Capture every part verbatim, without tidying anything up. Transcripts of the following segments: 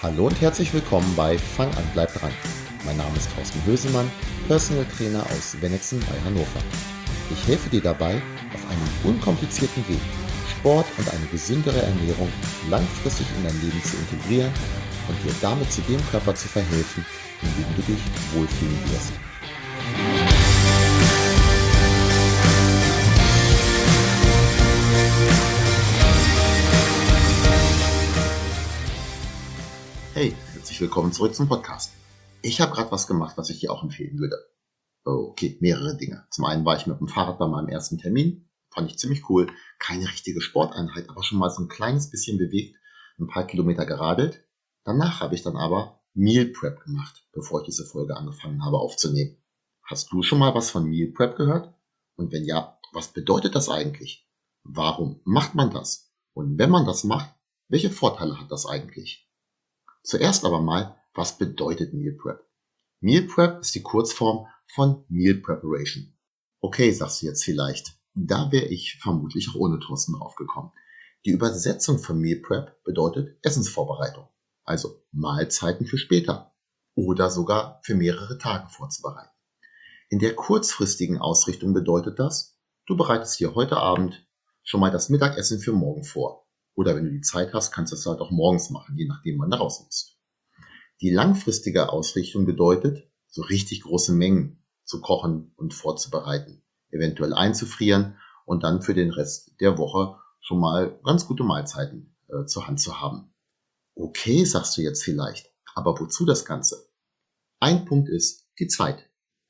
Hallo und herzlich willkommen bei Fang an, bleib dran. Mein Name ist Thorsten Hösemann, Personal Trainer aus Wennigsen bei Hannover. Ich helfe dir dabei, auf einem unkomplizierten Weg Sport und eine gesündere Ernährung langfristig in dein Leben zu integrieren und dir damit zu dem Körper zu verhelfen, in dem du dich wohlfühlen wirst. Hey, herzlich willkommen zurück zum Podcast. Ich habe gerade was gemacht, was ich dir auch empfehlen würde. Okay, mehrere Dinge. Zum einen war ich mit dem Fahrrad bei meinem ersten Termin. Fand ich ziemlich cool. Keine richtige Sporteinheit, aber schon mal so ein kleines bisschen bewegt, ein paar Kilometer geradelt. Danach habe ich dann aber Meal Prep gemacht, bevor ich diese Folge angefangen habe aufzunehmen. Hast du schon mal was von Meal Prep gehört? Und wenn ja, was bedeutet das eigentlich? Warum macht man das? Und wenn man das macht, welche Vorteile hat das eigentlich? Zuerst aber mal, was bedeutet Meal Prep? Meal Prep ist die Kurzform von Meal Preparation. Okay, sagst du jetzt vielleicht. Da wäre ich vermutlich auch ohne Thorsten drauf gekommen. Die Übersetzung von Meal Prep bedeutet Essensvorbereitung, also Mahlzeiten für später oder sogar für mehrere Tage vorzubereiten. In der kurzfristigen Ausrichtung bedeutet das, du bereitest dir heute Abend schon mal das Mittagessen für morgen vor. Oder wenn du die Zeit hast, kannst du es halt auch morgens machen, je nachdem, wann du raus musst. Die langfristige Ausrichtung bedeutet, so richtig große Mengen zu kochen und vorzubereiten, eventuell einzufrieren und dann für den Rest der Woche schon mal ganz gute Mahlzeiten äh, zur Hand zu haben. Okay, sagst du jetzt vielleicht, aber wozu das Ganze? Ein Punkt ist die Zeit.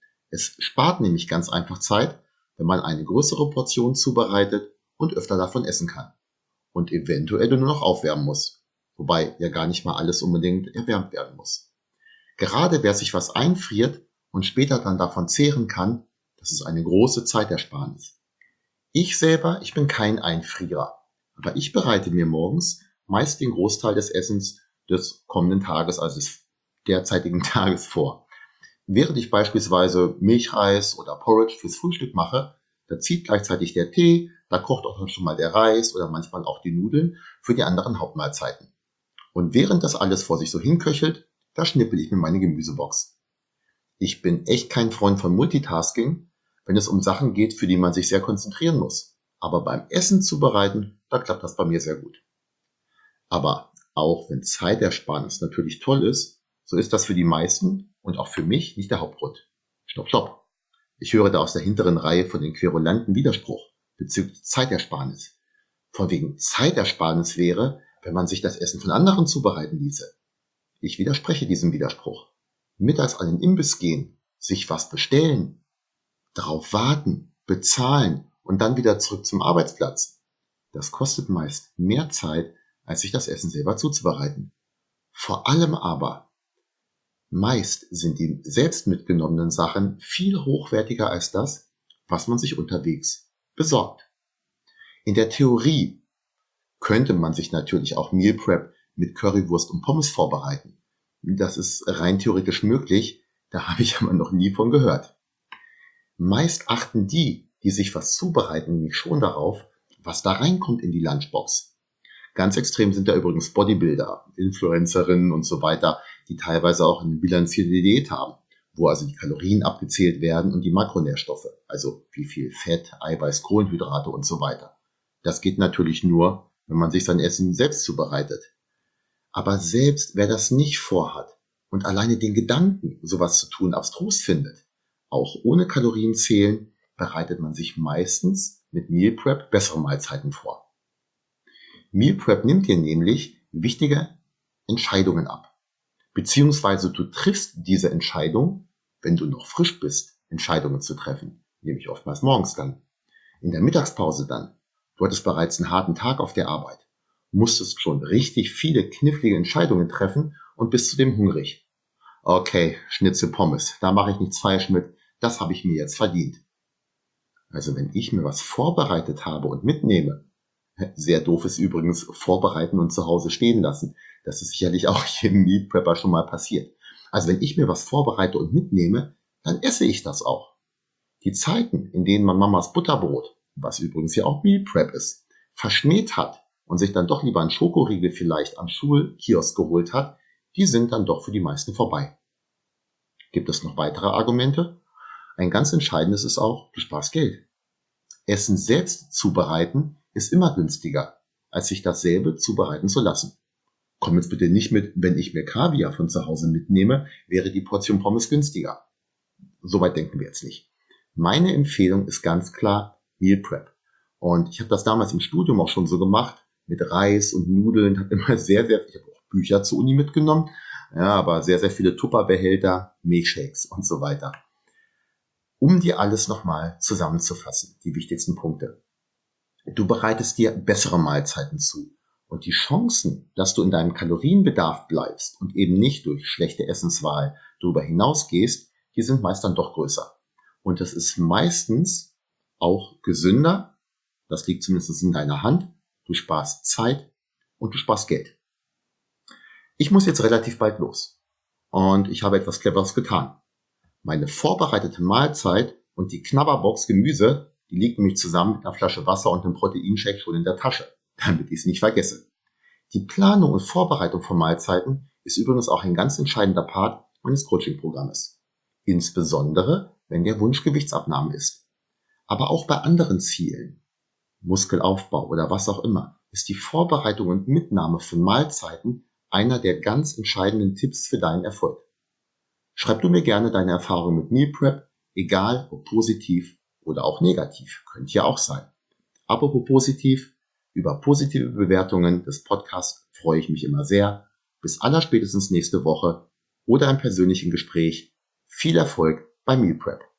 Es spart nämlich ganz einfach Zeit, wenn man eine größere Portion zubereitet und öfter davon essen kann. Und eventuell nur noch aufwärmen muss. Wobei ja gar nicht mal alles unbedingt erwärmt werden muss. Gerade wer sich was einfriert und später dann davon zehren kann, das ist eine große Zeitersparnis. Ich selber, ich bin kein Einfrierer, aber ich bereite mir morgens meist den Großteil des Essens des kommenden Tages, also des derzeitigen Tages vor. Während ich beispielsweise Milchreis oder Porridge fürs Frühstück mache, da zieht gleichzeitig der Tee, da kocht auch schon mal der Reis oder manchmal auch die Nudeln für die anderen Hauptmahlzeiten. Und während das alles vor sich so hinköchelt, da schnippel ich mir meine Gemüsebox. Ich bin echt kein Freund von Multitasking, wenn es um Sachen geht, für die man sich sehr konzentrieren muss. Aber beim Essen zubereiten, da klappt das bei mir sehr gut. Aber auch wenn Zeitersparnis natürlich toll ist, so ist das für die meisten und auch für mich nicht der Hauptgrund. Stopp, stopp. Ich höre da aus der hinteren Reihe von den querulanten Widerspruch bezüglich Zeitersparnis. Von wegen Zeitersparnis wäre, wenn man sich das Essen von anderen zubereiten ließe. Ich widerspreche diesem Widerspruch. Mittags an den Imbiss gehen, sich was bestellen, darauf warten, bezahlen und dann wieder zurück zum Arbeitsplatz. Das kostet meist mehr Zeit, als sich das Essen selber zuzubereiten. Vor allem aber, meist sind die selbst mitgenommenen Sachen viel hochwertiger als das, was man sich unterwegs besorgt. In der Theorie könnte man sich natürlich auch Meal Prep mit Currywurst und Pommes vorbereiten. Das ist rein theoretisch möglich, da habe ich aber noch nie von gehört. Meist achten die, die sich was zubereiten, nämlich schon darauf, was da reinkommt in die Lunchbox. Ganz extrem sind da übrigens Bodybuilder, Influencerinnen und so weiter, die teilweise auch eine bilanzierte Diät haben, wo also die Kalorien abgezählt werden und die Makronährstoffe, also wie viel Fett, Eiweiß, Kohlenhydrate und so weiter. Das geht natürlich nur, wenn man sich sein Essen selbst zubereitet. Aber selbst wer das nicht vorhat und alleine den Gedanken, sowas zu tun, abstrus findet, auch ohne Kalorien zählen, bereitet man sich meistens mit Meal Prep bessere Mahlzeiten vor. Meal Prep nimmt dir nämlich wichtige Entscheidungen ab. Beziehungsweise du triffst diese Entscheidung, wenn du noch frisch bist, Entscheidungen zu treffen. Nämlich oftmals morgens dann. In der Mittagspause dann. Du hattest bereits einen harten Tag auf der Arbeit. Musstest schon richtig viele knifflige Entscheidungen treffen und bist zudem hungrig. Okay, Schnitzel Pommes, da mache ich nichts falsch mit. Das habe ich mir jetzt verdient. Also wenn ich mir was vorbereitet habe und mitnehme, sehr doof ist übrigens vorbereiten und zu Hause stehen lassen. Das ist sicherlich auch jedem Meal Prepper schon mal passiert. Also wenn ich mir was vorbereite und mitnehme, dann esse ich das auch. Die Zeiten, in denen man Mamas Butterbrot, was übrigens ja auch Meal Prep ist, verschmäht hat und sich dann doch lieber einen Schokoriegel vielleicht am Schulkiosk geholt hat, die sind dann doch für die meisten vorbei. Gibt es noch weitere Argumente? Ein ganz entscheidendes ist auch, du sparst Geld. Essen selbst zubereiten ist immer günstiger, als sich dasselbe zubereiten zu lassen. Komm jetzt bitte nicht mit, wenn ich mir Kaviar von zu Hause mitnehme, wäre die Portion Pommes günstiger. Soweit denken wir jetzt nicht. Meine Empfehlung ist ganz klar Meal Prep. Und ich habe das damals im Studium auch schon so gemacht, mit Reis und Nudeln, habe immer sehr, sehr, ich habe auch Bücher zur Uni mitgenommen, ja, aber sehr, sehr viele Tupperbehälter, Milchshakes und so weiter. Um dir alles nochmal zusammenzufassen, die wichtigsten Punkte. Du bereitest dir bessere Mahlzeiten zu. Und die Chancen, dass du in deinem Kalorienbedarf bleibst und eben nicht durch schlechte Essenswahl darüber hinausgehst, die sind meist dann doch größer. Und es ist meistens auch gesünder, das liegt zumindest in deiner Hand, du sparst Zeit und du sparst Geld. Ich muss jetzt relativ bald los und ich habe etwas Cleveres getan. Meine vorbereitete Mahlzeit und die Knabberbox Gemüse, die liegt nämlich zusammen mit einer Flasche Wasser und einem Proteinshake schon in der Tasche, damit ich es nicht vergesse. Die Planung und Vorbereitung von Mahlzeiten ist übrigens auch ein ganz entscheidender Part meines Coaching-Programmes. Insbesondere, wenn der Wunsch Gewichtsabnahme ist. Aber auch bei anderen Zielen, Muskelaufbau oder was auch immer, ist die Vorbereitung und Mitnahme von Mahlzeiten einer der ganz entscheidenden Tipps für deinen Erfolg. Schreib du mir gerne deine Erfahrungen mit Meal Prep, egal ob positiv oder auch negativ, könnte ja auch sein. Apropos positiv, über positive Bewertungen des Podcasts freue ich mich immer sehr. Bis allerspätestens nächste Woche oder im persönlichen Gespräch. Viel Erfolg bei Meal Prep.